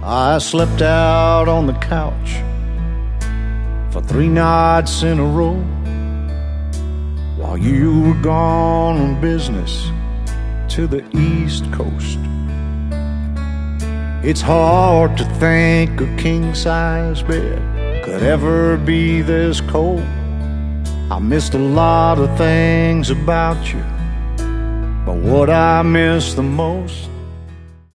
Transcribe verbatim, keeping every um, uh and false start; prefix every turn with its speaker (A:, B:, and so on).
A: I slept out on the couch for three nights in a row while you were gone on business to the East Coast. It's hard to think a king-size bed could ever be this cold. I missed a lot of things about you, but what I miss the most